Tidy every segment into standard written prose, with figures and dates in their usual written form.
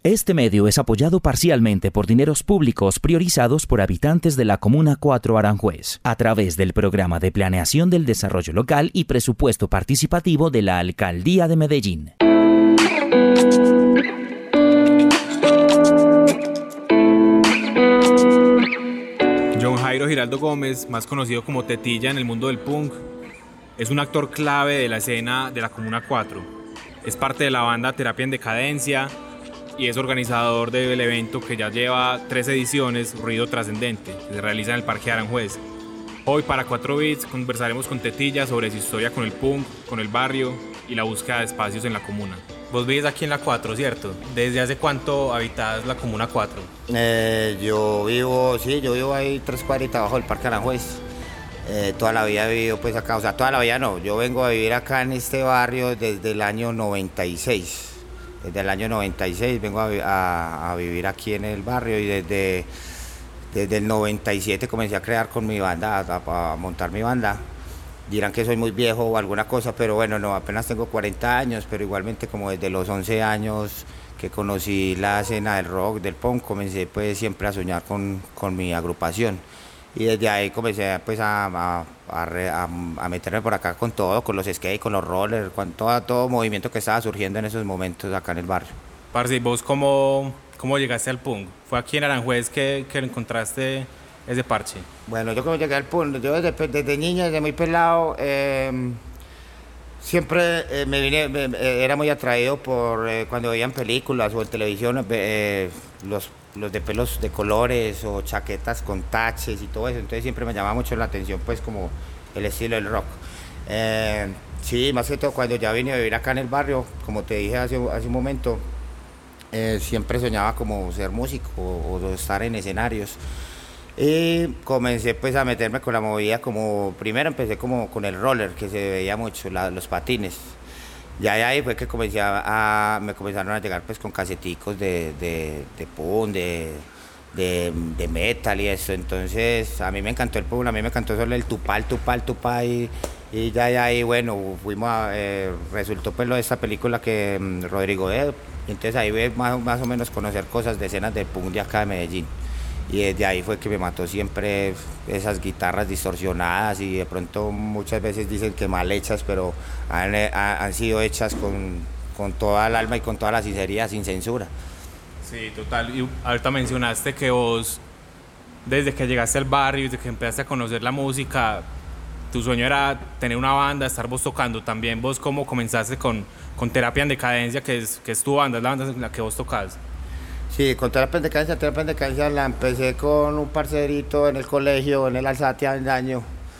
Este medio es apoyado parcialmente por dineros públicos priorizados por habitantes de la Comuna 4 Aranjuez, a través del Programa de Planeación del Desarrollo Local y Presupuesto Participativo de la Alcaldía de Medellín. John Jairo Giraldo Gómez, más conocido como Tetilla en el mundo del punk, es un actor clave de la escena de la Comuna 4. Es parte de la banda Terapia en Decadencia y es organizador del evento que ya lleva 3 ediciones, Ruido Trascendente, que se realiza en el Parque Aranjuez. Hoy para 4 Bits conversaremos con Tetilla sobre su historia con el punk, con el barrio y la búsqueda de espacios en la comuna. Vos vives aquí en la 4, ¿cierto? ¿Desde hace cuánto habitas la Comuna 4? Yo vivo ahí 3 cuadritas abajo del Parque Aranjuez. Toda la vida he vivido pues acá, o sea, toda la vida no. Yo vengo a vivir acá en este barrio desde el año 96. Desde el año 96 vengo a vivir aquí en el barrio y desde el 97 comencé a crear con mi banda, a montar mi banda. Dirán que soy muy viejo o alguna cosa, pero bueno, no, apenas tengo 40 años, pero igualmente como desde los 11 años que conocí la escena del rock, del punk, comencé pues siempre a soñar con mi agrupación. Y desde ahí comencé pues a meterme por acá con todo, con los skates, con los rollers, con todo movimiento que estaba surgiendo en esos momentos acá en el barrio. Parce, ¿vos cómo llegaste al punk? ¿Fue aquí en Aranjuez que encontraste ese parche? Bueno, yo como llegué al punk, yo desde niño, desde muy pelado, siempre era muy atraído por cuando veían películas o en televisión, los de pelos de colores o chaquetas con taches y todo eso, entonces siempre me llamaba mucho la atención pues como el estilo del rock. Sí, más que todo cuando ya vine a vivir acá en el barrio, como te dije hace un momento, siempre soñaba como ser músico o estar en escenarios. Y comencé pues a meterme con la movida, como primero empecé como con el roller, que se veía mucho, los patines. Ya de ahí fue que me comenzaron a llegar pues con caseticos de punk, de metal y eso. Entonces a mí me encantó el punk, a mí me encantó solo el tupá y ya de ahí bueno, resultó pues lo de esta película que Rodrigo Edo, y entonces ahí voy más o menos conocer cosas de escenas de punk de acá de Medellín. Y desde ahí fue que me mató siempre esas guitarras distorsionadas y de pronto muchas veces dicen que mal hechas, pero han sido hechas con toda el alma y con toda la sinceridad, sin censura. Sí, total. Y ahorita mencionaste que vos, desde que llegaste al barrio, desde que empezaste a conocer la música, tu sueño era tener una banda, estar vos tocando. También vos, ¿cómo comenzaste con Terapia en Decadencia, que es tu banda, es la banda en la que vos tocás? Sí, con Terapia en Decadencia la empecé con un parcerito en el colegio, en el Alzate Avendaño.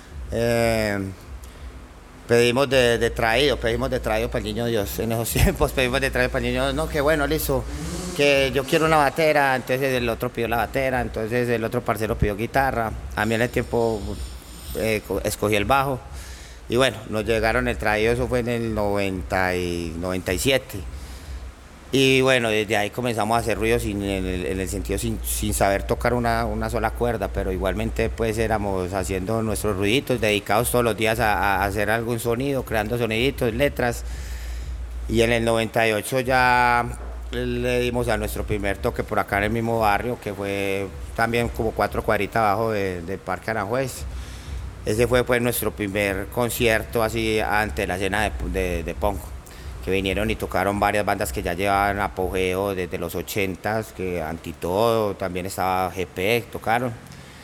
Pedimos de traído para el niño Dios. En esos tiempos pedimos de traído para el niño Dios. No, que bueno, listo, que yo quiero una batera, entonces el otro pidió la batera, entonces el otro parcero pidió guitarra. A mí en el tiempo escogí el bajo. Y bueno, nos llegaron el traído, eso fue en el 97. Y bueno, desde ahí comenzamos a hacer ruidos en el sentido sin saber tocar una sola cuerda, pero igualmente pues éramos haciendo nuestros ruiditos, dedicados todos los días a hacer algún sonido, creando soniditos, letras. Y en el 98 ya le dimos a nuestro primer toque por acá en el mismo barrio, que fue también como 4 cuadritas abajo del Parque Aranjuez. Ese fue pues nuestro primer concierto así ante la escena de punk, que vinieron y tocaron varias bandas que ya llevaban apogeo desde los 80s, que Antitodo, también estaba GP, tocaron.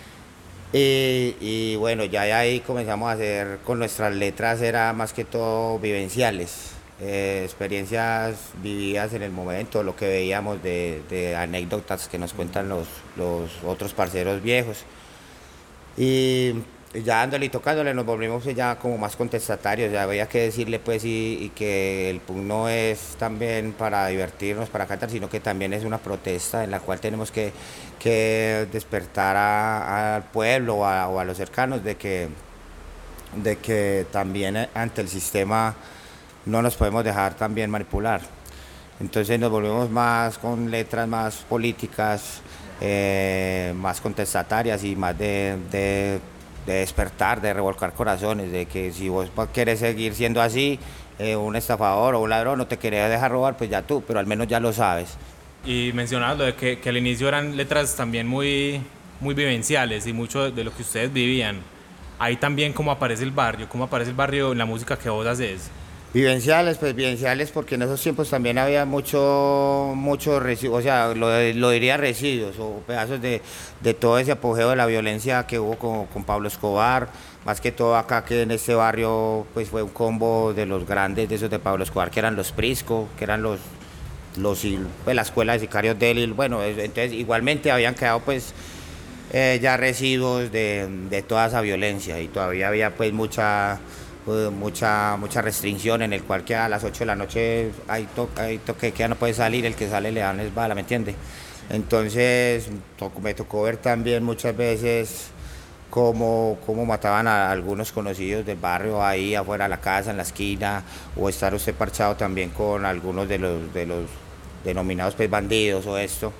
Y bueno, ya de ahí comenzamos a hacer, con nuestras letras era más que todo vivenciales, experiencias vividas en el momento, lo que veíamos de anécdotas que nos cuentan los otros parceros viejos. Y ya dándole y tocándole nos volvimos ya como más contestatarios, ya había que decirle pues y que el punk no es también para divertirnos, para cantar, sino que también es una protesta en la cual tenemos que despertar al pueblo o a los cercanos de que también ante el sistema no nos podemos dejar también manipular. Entonces nos volvemos más con letras más políticas, más contestatarias y más de despertar, de revolcar corazones, de que si vos querés seguir siendo así, un estafador o un ladrón, no te querés dejar robar, pues ya tú, pero al menos ya lo sabes. Y mencionabas lo de que al inicio eran letras también muy, muy vivenciales y mucho de lo que ustedes vivían. Ahí también cómo aparece el barrio en la música que vos haces. Vivenciales, pues vivenciales porque en esos tiempos también había mucho residuo, o sea, lo diría residuos o pedazos de todo ese apogeo de la violencia que hubo con Pablo Escobar, más que todo acá que en este barrio pues fue un combo de los grandes de esos de Pablo Escobar, que eran los Prisco, que eran pues, la escuela de sicarios de él, bueno, entonces igualmente habían quedado pues ya residuos de toda esa violencia y todavía había pues mucha restricción en el cual que a las 8 de la noche hay toque que ya no puede salir, el que sale le dan es bala, ¿me entiende? Entonces me tocó ver también muchas veces cómo mataban a algunos conocidos del barrio ahí afuera de la casa, en la esquina, o estar usted parchado también con algunos de los denominados pues bandidos o esto,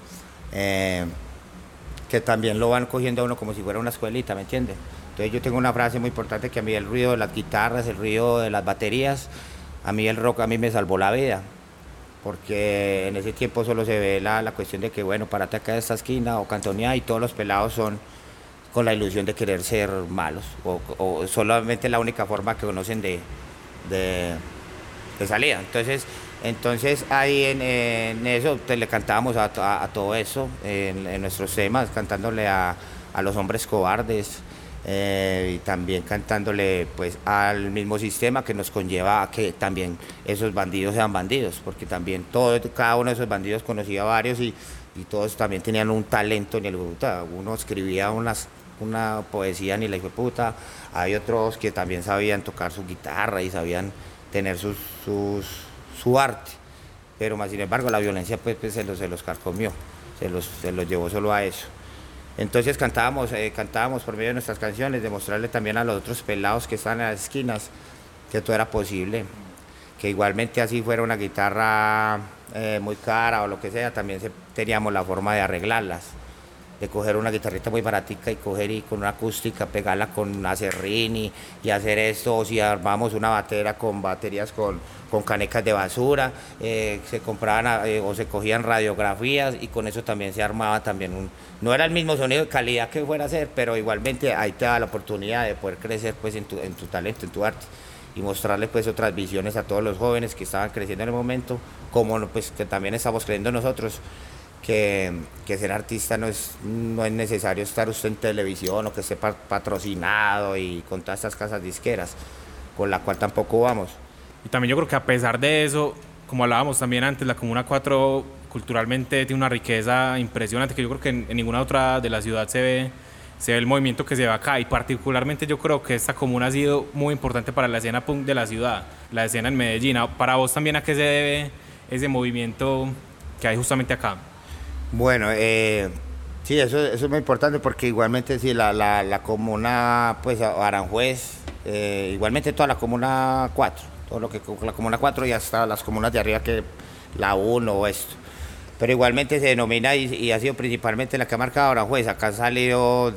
que también lo van cogiendo a uno como si fuera una escuelita, ¿me entiende? Entonces yo tengo una frase muy importante que a mí el ruido de las guitarras, el ruido de las baterías, a mí el rock a mí me salvó la vida, porque en ese tiempo solo se ve la cuestión de que bueno, parate acá de esta esquina o cantonea y todos los pelados son con la ilusión de querer ser malos o solamente la única forma que conocen de salida. Entonces ahí en eso le cantábamos a todo eso, en nuestros temas, cantándole a los hombres cobardes, y también cantándole pues al mismo sistema que nos conlleva a que también esos bandidos sean bandidos, porque también cada uno de esos bandidos conocía a varios y todos también tenían un talento en el puta. Uno escribía una poesía ni la hijo de puta, hay otros que también sabían tocar su guitarra y sabían tener su arte, pero más sin embargo la violencia pues se los carcomió, se los llevó solo a eso. Entonces cantábamos por medio de nuestras canciones, demostrarle también a los otros pelados que están en las esquinas que todo era posible, que igualmente así fuera una guitarra muy cara o lo que sea, también teníamos la forma de arreglarlas, de coger una guitarrita muy baratica y coger y con una acústica pegarla con acerrín y hacer esto, o si armamos una batera con baterías con canecas de basura, se compraban o se cogían radiografías y con eso también se armaba también no era el mismo sonido de calidad que fuera a ser, pero igualmente ahí te da la oportunidad de poder crecer pues en tu talento, en tu arte y mostrarle pues otras visiones a todos los jóvenes que estaban creciendo en el momento, como pues que también estamos creyendo nosotros. Que ser artista no es necesario estar usted en televisión o que esté patrocinado y con todas estas casas disqueras, con la cual tampoco vamos. Y también yo creo que a pesar de eso, como hablábamos también antes, la Comuna 4 culturalmente tiene una riqueza impresionante que yo creo que en ninguna otra de la ciudad se ve el movimiento que se ve acá, y particularmente yo creo que esta comuna ha sido muy importante para la escena punk de la ciudad, la escena en Medellín. Para vos también, ¿a qué se debe ese movimiento que hay justamente acá? Bueno, sí, eso es muy importante porque igualmente sí, la comuna, pues Aranjuez, igualmente toda la comuna 4, todo lo que la comuna 4 y hasta las comunas de arriba que la 1 o esto. Pero igualmente se denomina y ha sido principalmente la que ha marcado Aranjuez. Acá han salido,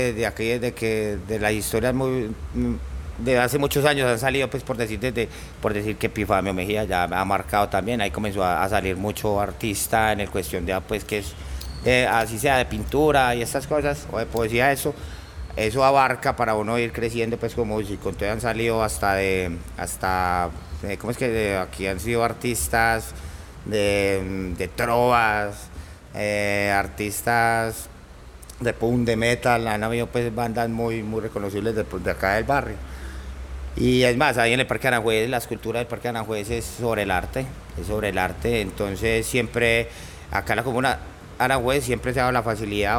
de las historias de hace muchos años han salido, pues por decir que Epifamio Mejía ya ha marcado también, ahí comenzó a salir mucho artista en el cuestión de pues que es así sea de pintura y estas cosas, o de poesía, eso abarca para uno ir creciendo pues como músico. Entonces han salido hasta ¿cómo es que aquí han sido artistas de trovas, artistas de punk, de metal, han habido pues bandas muy reconocibles de acá del barrio. Y es más, ahí en el Parque Aranjuez, la escultura del Parque Aranjuez es sobre el arte, entonces siempre, acá en la comuna Aranjuez siempre se ha dado la facilidad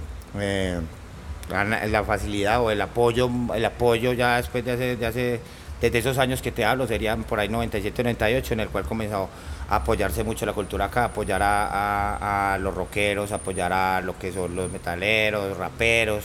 o el apoyo ya después desde esos años que te hablo, serían por ahí 97, 98, en el cual comenzó a apoyarse mucho la cultura acá, apoyar a los rockeros, apoyar a lo que son los metaleros, raperos,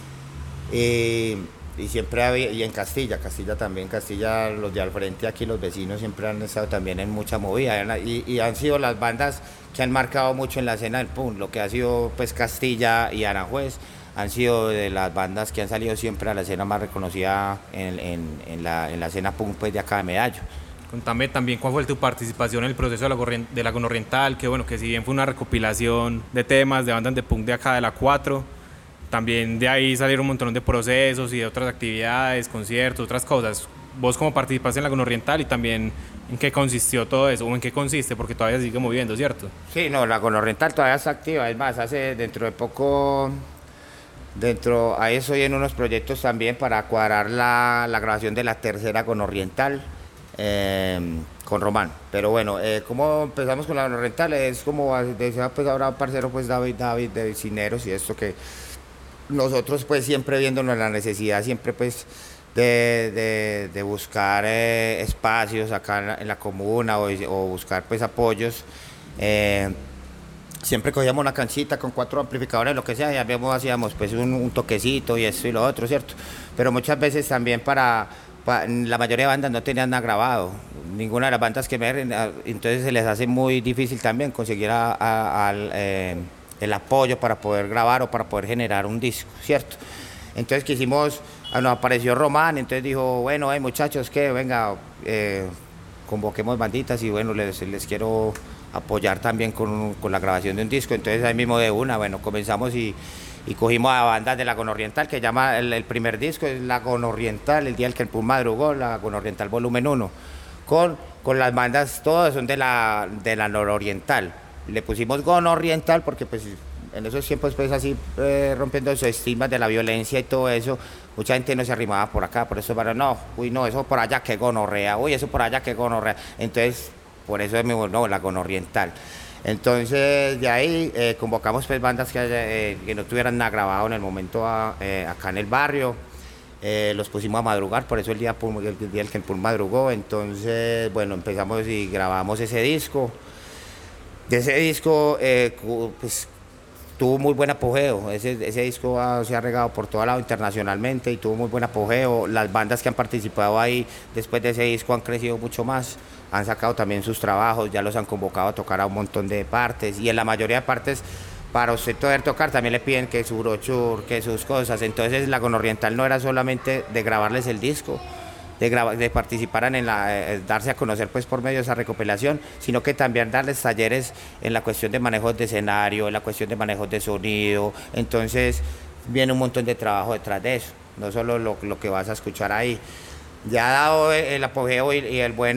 y siempre había, y en Castilla también, los de al frente aquí, los vecinos siempre han estado también en mucha movida, y han sido las bandas que han marcado mucho en la escena del punk, lo que ha sido pues Castilla y Aranjuez, han sido de las bandas que han salido siempre a la escena más reconocida en la escena punk pues de acá de Medallo, Contame también cuál fue tu participación en el proceso de la Gonorriental, que bueno, que si bien fue una recopilación de temas de bandas de punk de acá de la 4, también de ahí salieron un montón de procesos y de otras actividades, conciertos, otras cosas. Vos cómo participaste en la Gonorriental y también en qué consistió todo eso, o en qué consiste, porque todavía se sigue moviendo, ¿cierto? Sí, no, la Gonorriental todavía está activa, es más, hace dentro de poco, ahí estoy en unos proyectos también para cuadrar la grabación de la tercera Gonorriental. Con Román, pero bueno, ¿cómo empezamos con la Gonorriental? Es como decía pues ahora parcero pues David de Cineros y esto que nosotros pues siempre viéndonos la necesidad siempre pues de buscar espacios acá en la comuna o buscar pues apoyos, siempre cogíamos una canchita con 4 amplificadores, lo que sea, y hacíamos pues un toquecito y esto y lo otro, ¿cierto? Pero muchas veces también la mayoría de bandas no tenían nada grabado, ninguna de las bandas que entonces se les hace muy difícil también conseguir el apoyo para poder grabar o para poder generar un disco, ¿cierto? Entonces nos apareció Román, entonces dijo, bueno, muchachos, que venga, convoquemos banditas y bueno, les quiero apoyar también con la grabación de un disco, entonces ahí mismo de una, bueno, comenzamos y cogimos a bandas de la Gonorriental, que llama el primer disco, es la Gonorriental, el día del que el punk madrugó, la Gonorriental volumen 1, con las bandas, todas son de la nororiental. Le pusimos Gonorriental porque pues en esos tiempos pues así rompiendo esos estigmas de la violencia y todo eso, mucha gente no se arrimaba por acá, por eso para no, uy no, eso por allá que gonorrea, uy eso por allá que gonorrea, entonces por eso es no, la Gonorriental. Entonces de ahí convocamos pues bandas que no tuvieran nada grabado en el momento acá en el barrio, los pusimos a madrugar, por eso el día el que el punk madrugó, entonces bueno, empezamos y grabamos ese disco. De ese disco pues tuvo muy buen apogeo, ese disco se ha regado por todo lado internacionalmente y tuvo muy buen apogeo, las bandas que han participado ahí después de ese disco han crecido mucho más, han sacado también sus trabajos, ya los han convocado a tocar a un montón de partes y en la mayoría de partes para usted poder tocar también le piden que su brochure, que sus cosas, entonces la Gonorriental no era solamente de grabarles el disco, de participar en darse a conocer pues por medio de esa recopilación, sino que también darles talleres en la cuestión de manejos de escenario, en la cuestión de manejos de sonido, entonces viene un montón de trabajo detrás de eso, no solo lo que vas a escuchar ahí. Ya dado el apogeo y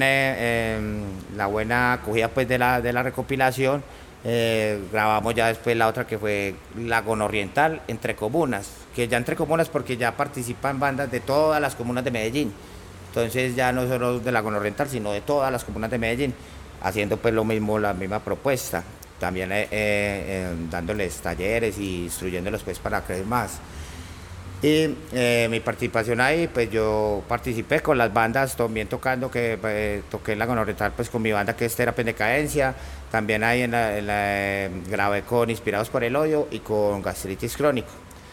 la buena acogida pues de la recopilación, grabamos ya después la otra que fue la Gonorriental entre comunas, que ya entre comunas porque ya participan bandas de todas las comunas de Medellín, entonces ya no solo de la Gonorriental sino de todas las comunas de Medellín, haciendo pues lo mismo, la misma propuesta, también dándoles talleres y instruyéndolos pues para crecer más. Y mi participación ahí, pues yo participé con las bandas también tocando, que toqué en la Gonorriental pues con mi banda que es Terapia en Decadencia, también ahí grabé con Inspirados por el Odio y con Gastritis Crónico.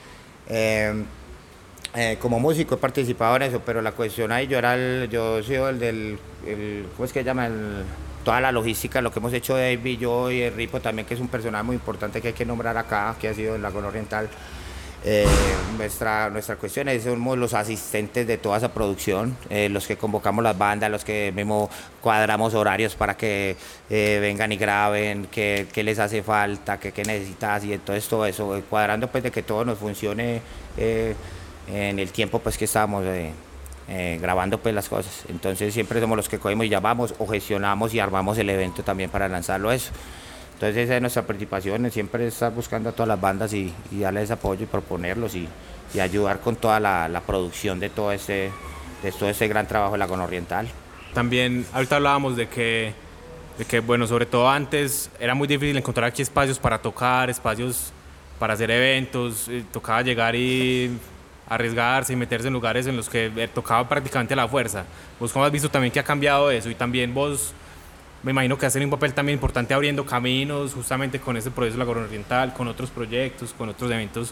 Como músico he participado en eso, pero la cuestión ahí yo soy ¿cómo es que se llama? Toda la logística, lo que hemos hecho David, yo y el Ripo también, que es un personaje muy importante que hay que nombrar acá, que ha sido en la Gonorriental. Nuestra cuestión es somos los asistentes de toda esa producción, los que convocamos las bandas, los que mismo cuadramos horarios para que vengan y graben, qué les hace falta, qué necesitas y entonces todo eso, cuadrando pues de que todo nos funcione en el tiempo pues que estamos grabando pues las cosas. Entonces siempre somos los que cogemos y llamamos o gestionamos y armamos el evento también para lanzarlo eso. Entonces esa es nuestra participación, siempre estar buscando a todas las bandas y darles apoyo y proponerlos y ayudar con toda la producción de todo ese gran trabajo de la Gonorriental. También ahorita hablábamos de que bueno, sobre todo antes era muy difícil encontrar aquí espacios para tocar, espacios para hacer eventos, tocaba llegar y arriesgarse y meterse en lugares en los que tocaba prácticamente a la fuerza. ¿Vos cómo has visto también que ha cambiado eso? Y también vos, me imagino que has tenido un papel también importante abriendo caminos justamente con ese proceso de la Gonorriental, con otros proyectos, con otros eventos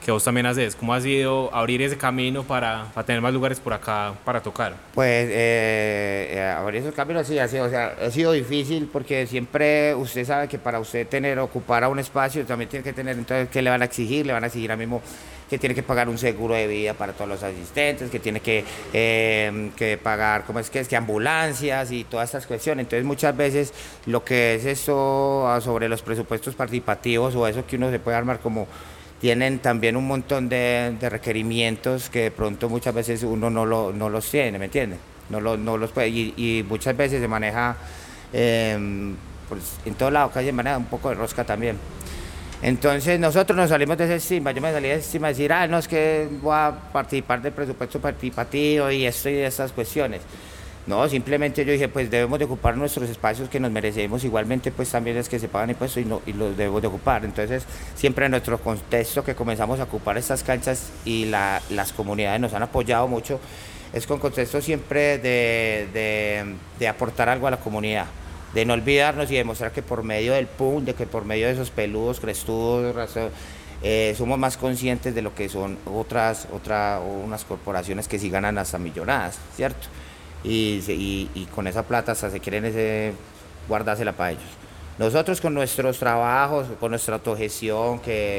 que vos también haces. ¿Cómo ha sido abrir ese camino para tener más lugares por acá para tocar? Pues abrir esos caminos sí ha sido difícil porque siempre usted sabe que para usted ocupar a un espacio también tiene que tener, entonces, ¿qué le van a exigir? Le van a exigir ahora mismo que tiene que pagar un seguro de vida para todos los asistentes, que tiene que pagar, ¿cómo es que ambulancias y todas estas cuestiones? Entonces muchas veces lo que es eso sobre los presupuestos participativos o eso que uno se puede armar como tienen también un montón de requerimientos que de pronto muchas veces uno no los tiene, ¿me entiende? No los puede, y muchas veces se maneja, pues, en todo lado casi se maneja un poco de rosca también. Entonces nosotros nos salimos de ese estigma, yo me salí de ese estigma de decir, no, es que voy a participar del presupuesto participativo y esto y de estas cuestiones. No, simplemente yo dije, pues debemos de ocupar nuestros espacios que nos merecemos, igualmente pues también es que se pagan impuestos y los debemos de ocupar. Entonces siempre en nuestro contexto que comenzamos a ocupar estas canchas y las comunidades nos han apoyado mucho, es con contexto siempre de aportar algo a la comunidad, de no olvidarnos y demostrar que por medio del PUN, de que por medio de esos peludos, crestudos, somos más conscientes de lo que son unas corporaciones que sí ganan hasta millonadas, ¿cierto? Y con esa plata hasta se quieren guardársela para ellos. Nosotros con nuestros trabajos, con nuestra autogestión,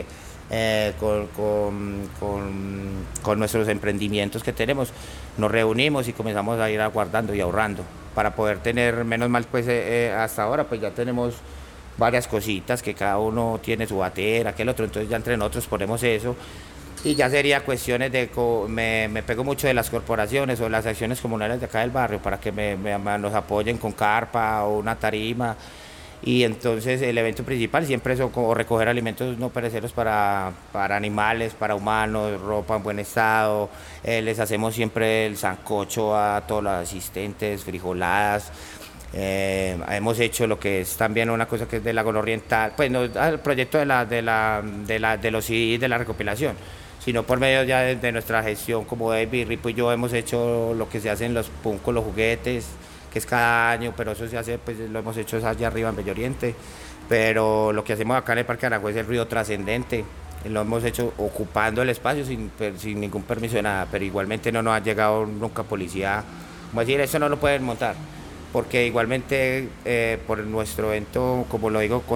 con nuestros emprendimientos que tenemos, nos reunimos y comenzamos a ir guardando y ahorrando para poder tener, menos mal pues hasta ahora pues ya tenemos varias cositas que cada uno tiene su batera, aquel otro, entonces ya entre nosotros ponemos eso. Y ya sería cuestiones me pego mucho de las corporaciones o las acciones comunales de acá del barrio para que nos apoyen con carpa o una tarima. Y entonces el evento principal siempre es como recoger alimentos no perecederos para animales, para humanos, ropa en buen estado. Les hacemos siempre el sancocho a todos los asistentes, frijoladas. Hemos hecho lo que es también una cosa que es del lago oriental, pues no el proyecto de los CDs de la recopilación, sino por medio ya de nuestra gestión, como David, Ripo y yo hemos hecho lo que se hace en los PUN con los juguetes, que es cada año, pero eso se hace, pues lo hemos hecho allá arriba en Bello Oriente, pero lo que hacemos acá en el Parque Aranjuez es el río Trascendente, lo hemos hecho ocupando el espacio sin ningún permiso de nada, pero igualmente no nos ha llegado nunca policía, como decir, eso no lo pueden montar, porque igualmente por nuestro evento, como lo digo,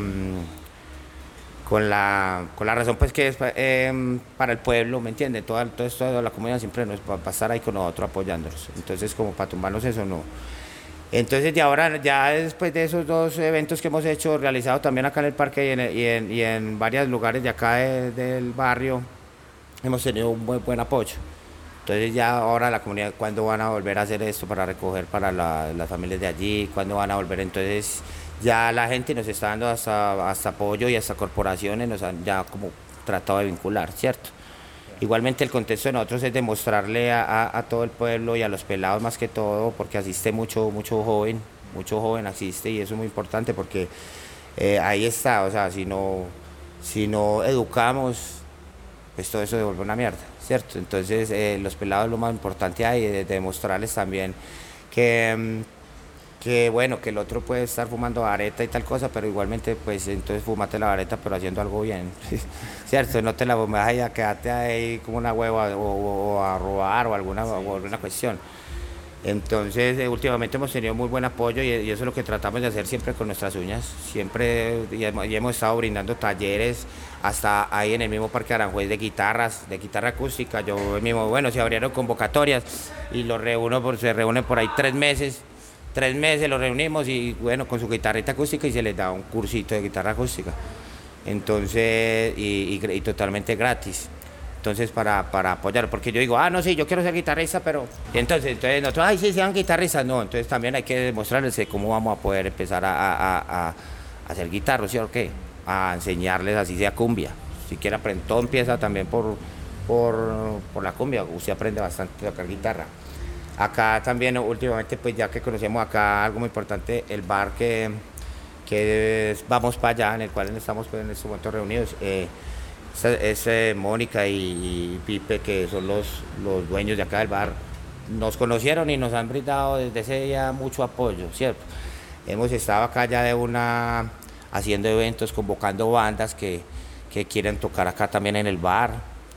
con la razón pues que es para el pueblo, ¿me entienden? Todo esto de la comunidad siempre nos va a estar ahí con nosotros apoyándonos, entonces como para tumbarnos eso no. Entonces ya después de esos dos eventos que hemos hecho, realizados también acá en el parque y en varios lugares de acá del barrio, hemos tenido un muy buen apoyo. Entonces ya ahora la comunidad, ¿cuándo van a volver a hacer esto para recoger para las familias de allí? ¿Cuándo van a volver? Entonces ya la gente nos está dando hasta apoyo y hasta corporaciones nos han ya como tratado de vincular, ¿cierto? Igualmente el contexto de nosotros es demostrarle a todo el pueblo y a los pelados más que todo, porque asiste mucho joven asiste y eso es muy importante porque ahí está, o sea, si no educamos, pues todo eso se vuelve una mierda, ¿cierto? Entonces los pelados lo más importante ahí es demostrarles también que bueno, que el otro puede estar fumando vareta y tal cosa, pero igualmente pues entonces fumate la vareta pero haciendo algo bien, ¿cierto? No te la fumas y a quedarte ahí como una hueva o a robar o alguna cuestión. Entonces últimamente hemos tenido muy buen apoyo y eso es lo que tratamos de hacer siempre con nuestras uñas, siempre y hemos estado brindando talleres hasta ahí en el mismo Parque Aranjuez de guitarra acústica. Yo mismo, bueno, se abrieron convocatorias y se reúnen por ahí 3 meses los reunimos y bueno, con su guitarrita acústica y se les da un cursito de guitarra acústica, entonces y totalmente gratis. Entonces para apoyar, porque yo digo, no, sí, yo quiero ser guitarrista, pero entonces nosotros, sí, sean guitarristas, no, entonces también hay que demostrarles cómo vamos a poder empezar a hacer guitarra, ¿sí o qué? A enseñarles así sea cumbia, si quiere aprender, todo empieza también por la cumbia, usted aprende bastante a tocar guitarra. Acá también últimamente, pues ya que conocemos acá algo muy importante, el bar que vamos para allá, en el cual estamos pues, en estos momentos reunidos, es Mónica y Pipe, que son los dueños de acá del bar, nos conocieron y nos han brindado desde ese día mucho apoyo, ¿cierto? Hemos estado acá ya haciendo eventos, convocando bandas que que quieren tocar acá también en el bar.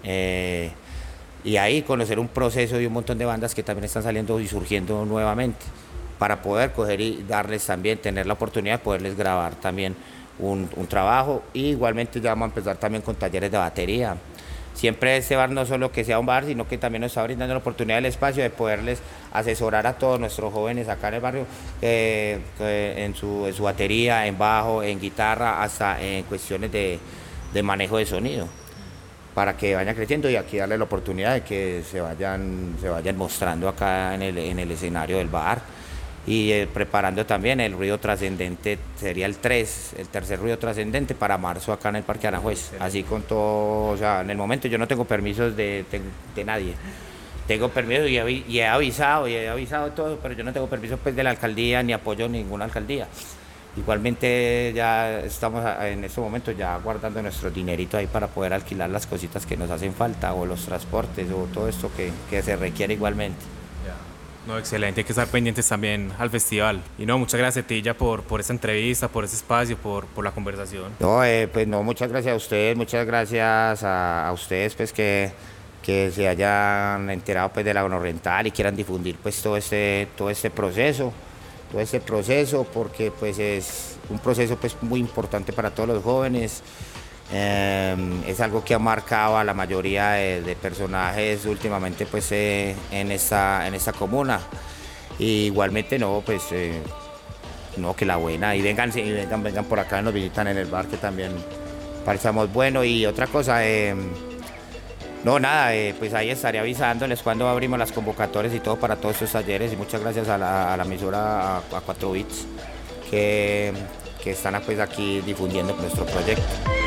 Y ahí conocer un proceso y un montón de bandas que también están saliendo y surgiendo nuevamente, para poder coger y darles también, tener la oportunidad de poderles grabar también un trabajo. Y igualmente ya vamos a empezar también con talleres de batería. Siempre este bar no solo que sea un bar, sino que también nos está brindando la oportunidad, el espacio de poderles asesorar a todos nuestros jóvenes acá en el barrio, en su batería, en bajo, en guitarra, hasta en cuestiones de manejo de sonido, para que vayan creciendo y aquí darle la oportunidad de que se vayan mostrando acá en el escenario del bar. Y preparando también el ruido trascendente, sería el tercer ruido trascendente para marzo acá en el Parque Aranjuez. Así con todo, o sea, en el momento yo no tengo permisos de nadie. Tengo permiso y he avisado todo, pero yo no tengo permiso pues de la alcaldía ni apoyo ninguna alcaldía. Igualmente ya estamos en este momento ya guardando nuestro dinerito ahí para poder alquilar las cositas que nos hacen falta, o los transportes, o todo esto que se requiere igualmente. No, excelente, hay que estar pendientes también al festival. Y no, muchas gracias, Tetilla, por esta entrevista, por ese espacio, por la conversación. No, pues no, muchas gracias a ustedes, muchas gracias a ustedes pues que se hayan enterado pues de la Gonorrental y quieran difundir pues todo este proceso, porque pues es un proceso pues muy importante para todos los jóvenes. Es algo que ha marcado a la mayoría de personajes últimamente pues en esta comuna. Y igualmente no, pues no, que la buena, y vengan por acá, nos visitan en el bar, que también parecemos bueno. Y otra cosa, no, nada, pues ahí estaré avisándoles cuando abrimos las convocatorias y todo para todos estos talleres. Y muchas gracias a la emisora, a 4 Bits, que están pues aquí difundiendo nuestro proyecto.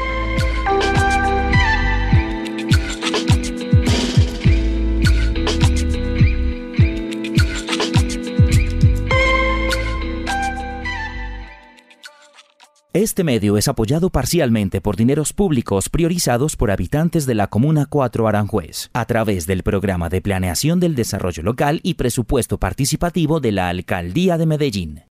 Este medio es apoyado parcialmente por dineros públicos priorizados por habitantes de la Comuna 4 Aranjuez, a través del Programa de Planeación del Desarrollo Local y Presupuesto Participativo de la Alcaldía de Medellín.